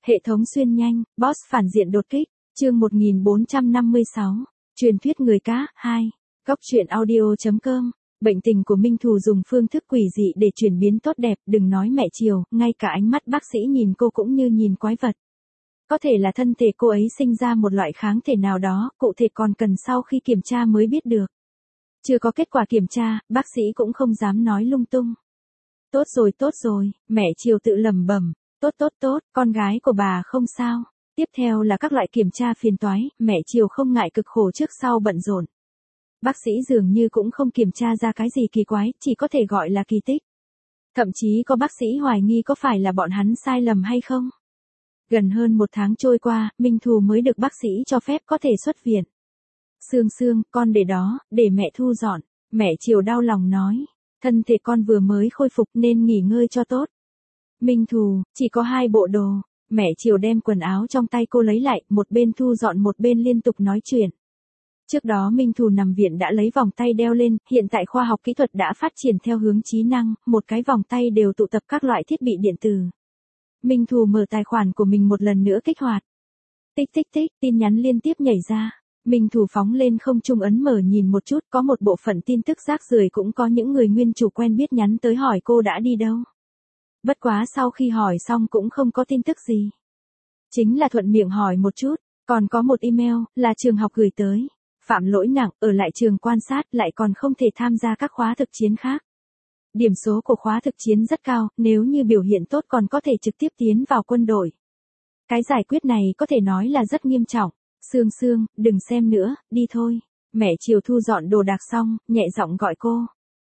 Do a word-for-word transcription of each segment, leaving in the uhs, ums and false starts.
Hệ thống xuyên nhanh, boss phản diện đột kích, chương một nghìn bốn trăm năm mươi sáu, truyền thuyết người cá, hai, góc truyện audio.com, bệnh tình của Minh Thù dùng phương thức quỷ dị để chuyển biến tốt đẹp, đừng nói mẹ Triều, ngay cả ánh mắt bác sĩ nhìn cô cũng như nhìn quái vật. Có thể là thân thể cô ấy sinh ra một loại kháng thể nào đó, cụ thể còn cần sau khi kiểm tra mới biết được. Chưa có kết quả kiểm tra, bác sĩ cũng không dám nói lung tung. Tốt rồi tốt rồi, mẹ Triều tự lẩm bẩm. Tốt tốt tốt, con gái của bà không sao. Tiếp theo là các loại kiểm tra phiền toái, mẹ Triều không ngại cực khổ trước sau bận rộn. Bác sĩ dường như cũng không kiểm tra ra cái gì kỳ quái, chỉ có thể gọi là kỳ tích. Thậm chí có bác sĩ hoài nghi có phải là bọn hắn sai lầm hay không. Gần hơn một tháng trôi qua, Minh Thù mới được bác sĩ cho phép có thể xuất viện. Sương Sương, con để đó, để mẹ thu dọn. Mẹ Triều đau lòng nói, thân thể con vừa mới khôi phục nên nghỉ ngơi cho tốt. Minh Thù, chỉ có hai bộ đồ. Mẹ Triều đem quần áo trong tay cô lấy lại, một bên thu dọn một bên liên tục nói chuyện. Trước đó Minh Thù nằm viện đã lấy vòng tay đeo lên, hiện tại khoa học kỹ thuật đã phát triển theo hướng trí năng, một cái vòng tay đều tụ tập các loại thiết bị điện tử. Minh Thù mở tài khoản của mình một lần nữa kích hoạt. Tích tích tích, tin nhắn liên tiếp nhảy ra. Minh Thù phóng lên không trung ấn mở nhìn một chút, có một bộ phận tin tức rác rưởi, cũng có những người nguyên chủ quen biết nhắn tới hỏi cô đã đi đâu. Bất quá sau khi hỏi xong cũng không có tin tức gì. Chính là thuận miệng hỏi một chút, còn có một email, là trường học gửi tới. Phạm lỗi nặng, ở lại trường quan sát, lại còn không thể tham gia các khóa thực chiến khác. Điểm số của khóa thực chiến rất cao, nếu như biểu hiện tốt còn có thể trực tiếp tiến vào quân đội. Cái giải quyết này có thể nói là rất nghiêm trọng. Sương Sương, đừng xem nữa, đi thôi. Mẹ Triều thu dọn đồ đạc xong, nhẹ giọng gọi cô.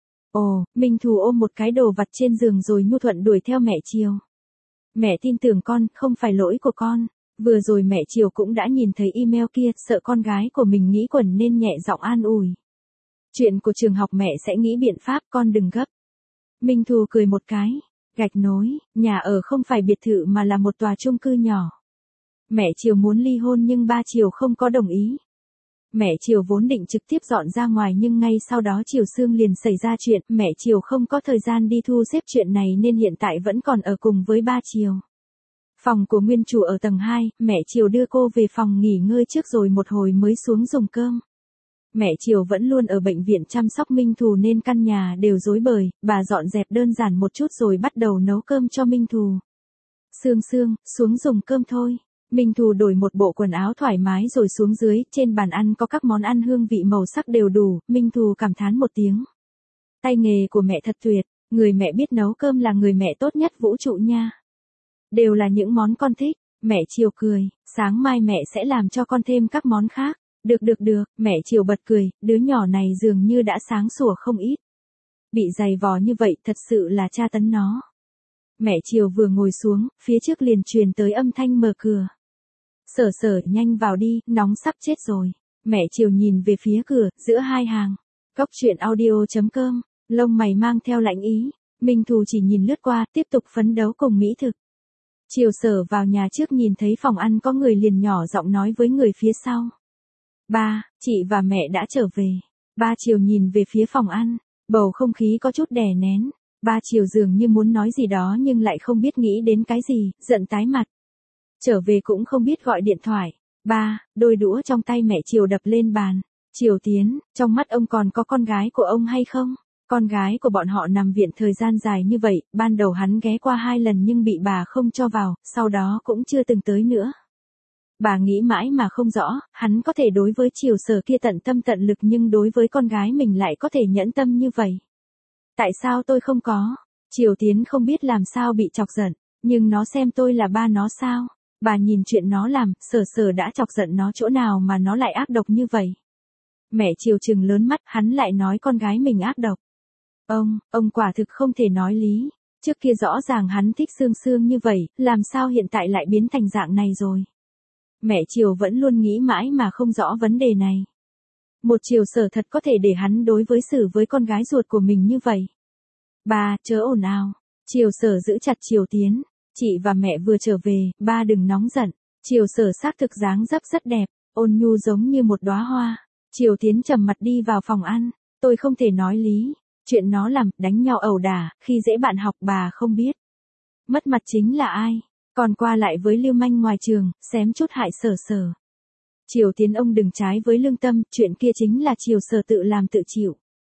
Ồ, Minh Thù ôm một cái đồ vặt trên giường rồi nhu thuận đuổi theo mẹ Triều. Mẹ tin tưởng con, không phải lỗi của con. Vừa rồi mẹ Triều cũng đã nhìn thấy email kia, sợ con gái của mình nghĩ quẩn nên nhẹ giọng an ủi. Chuyện của trường học mẹ sẽ nghĩ biện pháp, con đừng gấp. Minh Thù cười một cái, gạch nối, nhà ở không phải biệt thự mà là một tòa chung cư nhỏ. Mẹ Triều muốn ly hôn nhưng ba Triều không có đồng ý. Mẹ Triều vốn định trực tiếp dọn ra ngoài nhưng ngay sau đó Triều Sương liền xảy ra chuyện, mẹ Triều không có thời gian đi thu xếp chuyện này nên hiện tại vẫn còn ở cùng với ba Triều. Phòng của nguyên chủ ở tầng hai, mẹ Triều đưa cô về phòng nghỉ ngơi trước rồi một hồi mới xuống dùng cơm. Mẹ Triều vẫn luôn ở bệnh viện chăm sóc Minh Thù nên căn nhà đều rối bời, bà dọn dẹp đơn giản một chút rồi bắt đầu nấu cơm cho Minh Thù. Sương Sương, xuống dùng cơm thôi. Minh Thù đổi một bộ quần áo thoải mái rồi xuống dưới, trên bàn ăn có các món ăn hương vị màu sắc đều đủ, Minh Thù cảm thán một tiếng. Tay nghề của mẹ thật tuyệt, người mẹ biết nấu cơm là người mẹ tốt nhất vũ trụ nha. Đều là những món con thích, mẹ Triều cười, sáng mai mẹ sẽ làm cho con thêm các món khác. Được được được, mẹ Triều bật cười, đứa nhỏ này dường như đã sáng sủa không ít. Bị giày vò như vậy thật sự là tra tấn nó. Mẹ Triều vừa ngồi xuống, phía trước liền truyền tới âm thanh mở cửa. Sở Sở, nhanh vào đi, nóng sắp chết rồi. Mẹ Triều nhìn về phía cửa, giữa hai hàng. Góc truyện audio.com, lông mày mang theo lạnh ý. Minh Thù chỉ nhìn lướt qua, tiếp tục phấn đấu cùng mỹ thực. Triều Sở vào nhà trước nhìn thấy phòng ăn có người liền nhỏ giọng nói với người phía sau. Ba, chị và mẹ đã trở về. Ba Triều nhìn về phía phòng ăn, bầu không khí có chút đè nén. Ba Triều dường như muốn nói gì đó nhưng lại không biết nghĩ đến cái gì, giận tái mặt. Trở về cũng không biết gọi điện thoại. Ba, đôi đũa trong tay mẹ Triều đập lên bàn. Triều Tiến, trong mắt ông còn có con gái của ông hay không? Con gái của bọn họ nằm viện thời gian dài như vậy, ban đầu hắn ghé qua hai lần nhưng bị bà không cho vào, sau đó cũng chưa từng tới nữa. Bà nghĩ mãi mà không rõ, hắn có thể đối với Triều Sở kia tận tâm tận lực nhưng đối với con gái mình lại có thể nhẫn tâm như vậy. Tại sao tôi không có? Triều Tiến không biết làm sao bị chọc giận, nhưng nó xem tôi là ba nó sao? Bà nhìn chuyện nó làm, Sở Sở đã chọc giận nó chỗ nào mà nó lại ác độc như vậy? Mẹ Triều trừng lớn mắt, hắn lại nói con gái mình ác độc. Ông, ông quả thực không thể nói lý. Trước kia rõ ràng hắn thích Sương Sương như vậy, làm sao hiện tại lại biến thành dạng này rồi? Mẹ Triều vẫn luôn nghĩ mãi mà không rõ vấn đề này. Một Triều Sở thật có thể để hắn đối với xử với con gái ruột của mình như vậy. Ba, chớ ồn ào. Triều Sở giữ chặt Triều Tiến. Chị và mẹ vừa trở về, ba đừng nóng giận. Triều Sở xác thực dáng dấp rất đẹp, ôn nhu giống như một đóa hoa. Triều Tiến trầm mặt đi vào phòng ăn. Tôi không thể nói lý. Chuyện nó làm, đánh nhau ẩu đả, khi dễ bạn học bà không biết. Mất mặt chính là ai? Còn qua lại với lưu manh ngoài trường, xém chút hại Sở Sở. Triều Tiến ông đừng trái với lương tâm, chuyện kia chính là Triều Sở tự làm tự chịu.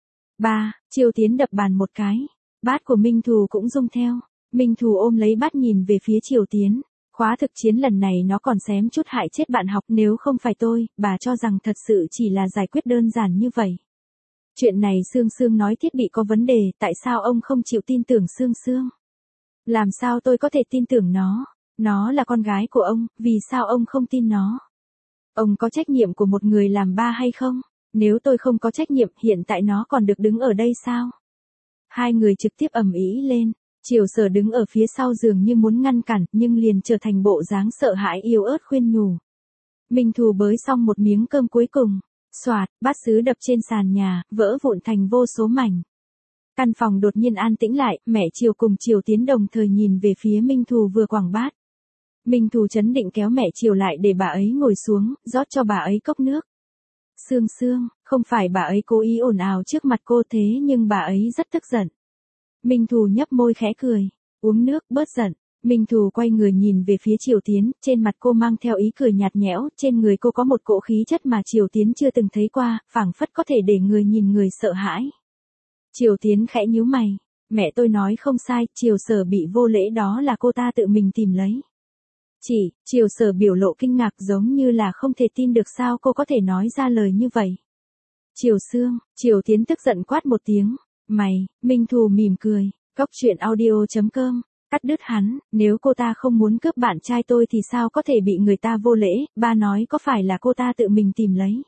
ba. Triều Tiến đập bàn một cái. Bát của Minh Thù cũng rung theo. Minh Thù ôm lấy bát nhìn về phía Triều Tiến. Khóa thực chiến lần này nó còn xém chút hại chết bạn học, nếu không phải tôi, bà cho rằng thật sự chỉ là giải quyết đơn giản như vậy. Chuyện này Sương Sương nói thiết bị có vấn đề, tại sao ông không chịu tin tưởng Sương Sương? Làm sao tôi có thể tin tưởng nó? Nó là con gái của ông, vì sao ông không tin nó? Ông có trách nhiệm của một người làm ba hay không? Nếu tôi không có trách nhiệm, hiện tại nó còn được đứng ở đây sao? Hai người trực tiếp ầm ĩ lên. Triều Sở đứng ở phía sau giường như muốn ngăn cản, nhưng liền trở thành bộ dáng sợ hãi yếu ớt khuyên nhủ. Minh Thù bới xong một miếng cơm cuối cùng. Xoạt, bát sứ đập trên sàn nhà, vỡ vụn thành vô số mảnh. Căn phòng đột nhiên an tĩnh lại, mẹ Triều cùng Triều Tiến đồng thời nhìn về phía Minh Thù vừa quẳng bát. Minh Thù chấn định kéo mẹ Triều lại để bà ấy ngồi xuống, rót cho bà ấy cốc nước. Sương Sương, không phải bà ấy cố ý ồn ào trước mặt cô thế nhưng bà ấy rất tức giận. Minh Thù nhấp môi khẽ cười, uống nước bớt giận. Minh Thù quay người nhìn về phía Triều Tiến, trên mặt cô mang theo ý cười nhạt nhẽo, trên người cô có một cỗ khí chất mà Triều Tiến chưa từng thấy qua, phảng phất có thể để người nhìn người sợ hãi. Triều Tiến khẽ nhíu mày, mẹ tôi nói không sai, Triều Sở bị vô lễ đó là cô ta tự mình tìm lấy. Chỉ, Triều Sở biểu lộ kinh ngạc giống như là không thể tin được sao cô có thể nói ra lời như vậy. Triều Sương, Triều Tiến tức giận quát một tiếng, mày, Minh Thù mỉm cười, góc chuyện audio chấm com. Cắt đứt hắn, nếu cô ta không muốn cướp bạn trai tôi thì sao có thể bị người ta vô lễ, ba nói có phải là cô ta tự mình tìm lấy.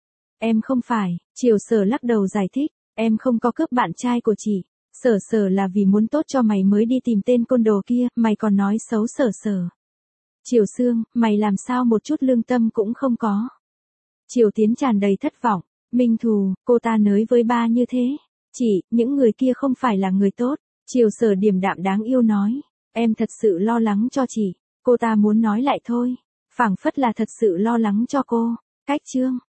Em không phải, Triều Sở lắc đầu giải thích, em không có cướp bạn trai của chị, Sở Sở là vì muốn tốt cho mày mới đi tìm tên côn đồ kia, mày còn nói xấu Sở Sở. Triều Sương, mày làm sao một chút lương tâm cũng không có. Triều Tiến tràn đầy thất vọng, Minh Thù, cô ta nới với ba như thế, chỉ, những người kia không phải là người tốt. Triều Sở điềm đạm đáng yêu nói, em thật sự lo lắng cho chị, cô ta muốn nói lại thôi, phảng phất là thật sự lo lắng cho cô. Cách chương